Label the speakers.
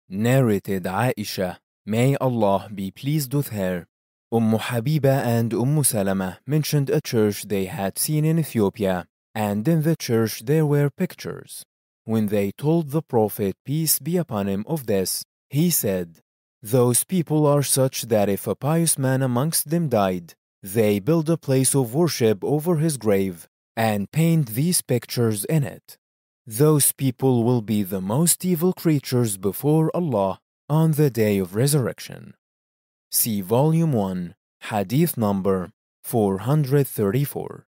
Speaker 1: Narrated Aisha, may Allah be pleased with her. Habiba and Salama mentioned a church they had seen in Ethiopia, and in the church there were pictures. When they told the Prophet, peace be upon him, of this, he said, "Those people are such that if a pious man amongst them died, they build a place of worship over his grave and paint these pictures in it. Those people will be the most evil creatures before Allah on the day of resurrection." See Volume 1, Hadith number 434.